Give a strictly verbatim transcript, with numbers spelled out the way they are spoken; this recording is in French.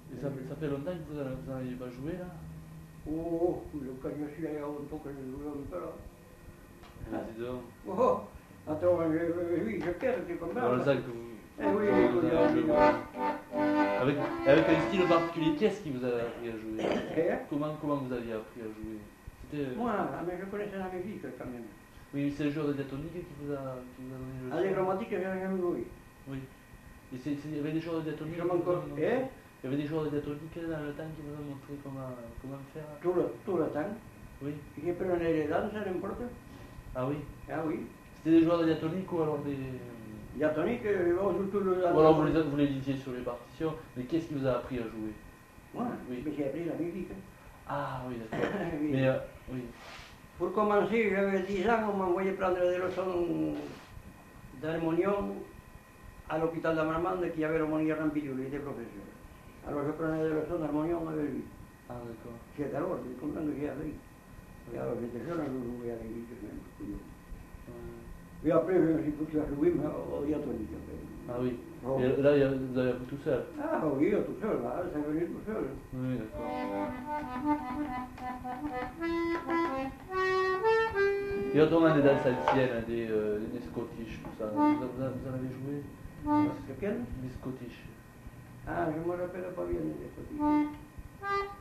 Et ça, fait- ça fait longtemps que vous vous n'avez pas joué là? Oh, quand je suis allé à Auto, que je jouais un peu là. Ah, dis donc. Oh, attends, je, oui, je perds, tu comprends? Alors, ça que vous, Eh oui, que vous écoute, avez joué, euh, voilà. Avec, avec un style particulier, qu'est-ce qui vous a appris à jouer? eh, Comment, comment vous aviez appris à jouer? C'était. euh, moi, ah, mais je connaissais la musique quand même. Oui, c'est le joueur de diatonique qui vous a, qui vous a donné le Allez, son. romantique, j'ai jamais joué. Oui. Et c'est- c'est- il y avait des joueurs de diatonique Je qui vous m'en ont- eh, Il y avait des joueurs de diatonique dans le temps qui vous ont montré comment, comment faire. tout le, tout le temps. Oui. Je prenais les danses, n'importe. Ah oui. Ah oui. C'était des joueurs de diatonique ou alors des. Diatonique, euh, bon, surtout le. Ou alors vous les, vous les lisiez sur les partitions, mais qu'est-ce qui vous a appris à jouer? Moi, Oui. mais j'ai appris la musique. Ah oui, d'accord. Oui. Mais euh, oui. Pour commencer, j'avais dix ans, on m'envoyait prendre des leçons d'harmonium à l'hôpital de Marmande qui avait le monier Rampillou, il était professeur. Alors je prenais des leçons d'harmonium avec lui. Ah d'accord. C'est alors, c'est content que j'ai appris. Oui. Et alors j'étais jeune, je jouais à l'église même, couillon. Euh, Et après, je me suis foutu à jouer, mais au diatonique. Ah oui. Oh. Et là, il y a- vous avez appris tout seul. Ah oui, tout seul, là, c'est venu tout seul. Oui, d'accord. Et autrement des danses anciennes, des, euh, des scottish, tout ça. Vous, vous, vous en avez joué? C'est quel? Des scottish. Ah, je me rappelle pas bien des petits.